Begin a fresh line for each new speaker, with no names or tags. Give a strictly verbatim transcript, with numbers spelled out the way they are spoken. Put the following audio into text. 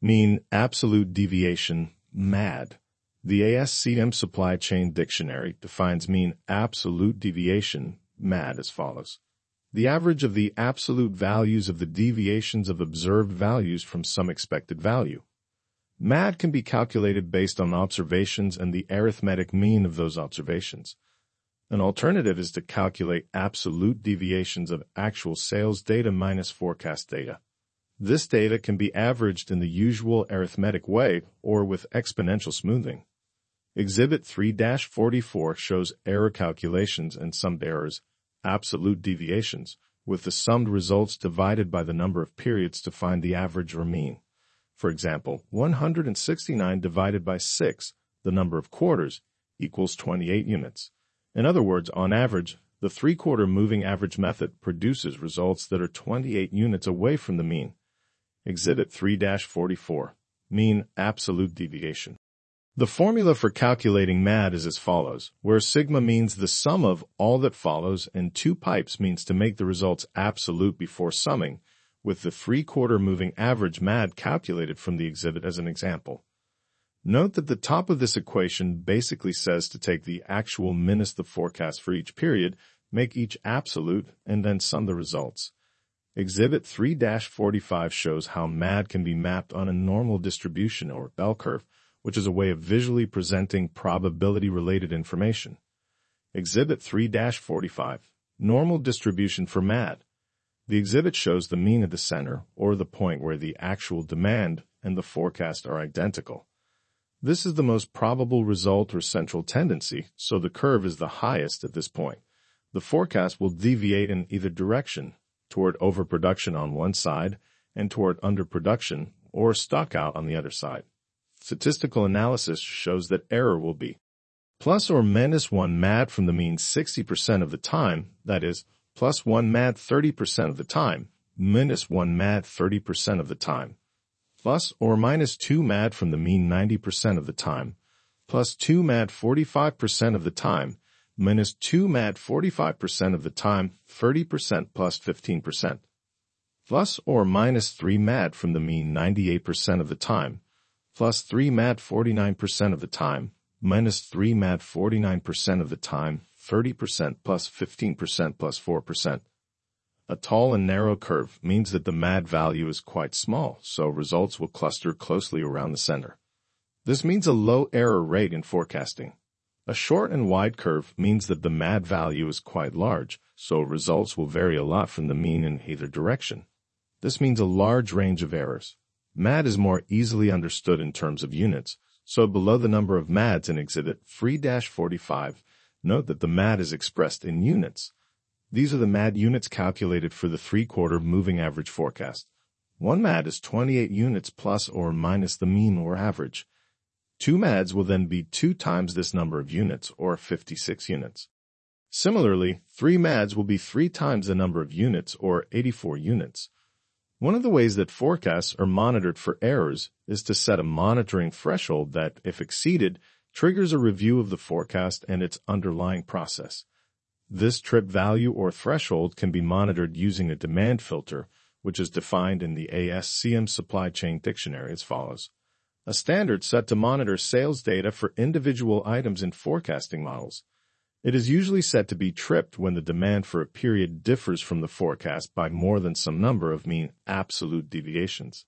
Mean absolute deviation, M A D. The A S C M Supply Chain Dictionary defines mean absolute deviation, M A D, as follows. The average of the absolute values of the deviations of observed values from some expected value. M A D can be calculated based on observations and the arithmetic mean of those observations. An alternative is to calculate absolute deviations of actual sales data minus forecast data. This data can be averaged in the usual arithmetic way or with exponential smoothing. Exhibit three dash forty-four shows error calculations and summed errors, absolute deviations, with the summed results divided by the number of periods to find the average or mean. For example, one hundred sixty-nine divided by six, the number of quarters, equals twenty-eight units. In other words, on average, the three-quarter moving average method produces results that are twenty-eight units away from the mean. Exhibit three dash forty-four, mean absolute deviation. The formula for calculating M A D is as follows, where sigma means the sum of all that follows and two pipes means to make the results absolute before summing, with the three-quarter moving average M A D calculated from the exhibit as an example. Note that the top of this equation basically says to take the actual minus the forecast for each period, make each absolute, and then sum the results. Exhibit three dash forty-five shows how M A D can be mapped on a normal distribution or bell curve, which is a way of visually presenting probability-related information. Exhibit three dash forty-five, normal distribution for M A D. The exhibit shows the mean at the center, or the point where the actual demand and the forecast are identical. This is the most probable result or central tendency, so the curve is the highest at this point. The forecast will deviate in either direction, toward overproduction on one side and toward underproduction or stockout on the other side. Statistical analysis shows that error will be plus or minus one M A D from the mean sixty percent of the time, that is, plus one M A D thirty percent of the time, minus one M A D thirty percent of the time, plus or minus two M A D from the mean ninety percent of the time, plus two M A D forty-five percent of the time, minus two M A D forty-five percent of the time, thirty percent plus fifteen percent, plus or minus three M A D from the mean ninety-eight percent of the time, plus three M A D forty-nine percent of the time, minus three M A D forty-nine percent of the time, thirty percent plus fifteen percent plus four percent. A tall and narrow curve means that the M A D value is quite small, so results will cluster closely around the center. This means a low error rate in forecasting. A short and wide curve means that the M A D value is quite large, so results will vary a lot from the mean in either direction. This means a large range of errors. M A D is more easily understood in terms of units, so below the number of M A Ds in Exhibit three dash forty-five, note that the M A D is expressed in units. These are the M A D units calculated for the three-quarter moving average forecast. One M A D is twenty-eight units plus or minus the mean or average. Two M A Ds will then be two times this number of units, or fifty-six units. Similarly, three M A Ds will be three times the number of units, or eighty-four units. One of the ways that forecasts are monitored for errors is to set a monitoring threshold that, if exceeded, triggers a review of the forecast and its underlying process. This trip value or threshold can be monitored using a demand filter, which is defined in the A S C M Supply Chain Dictionary as follows. A standard set to monitor sales data for individual items in forecasting models. It is usually set to be tripped when the demand for a period differs from the forecast by more than some number of mean absolute deviations.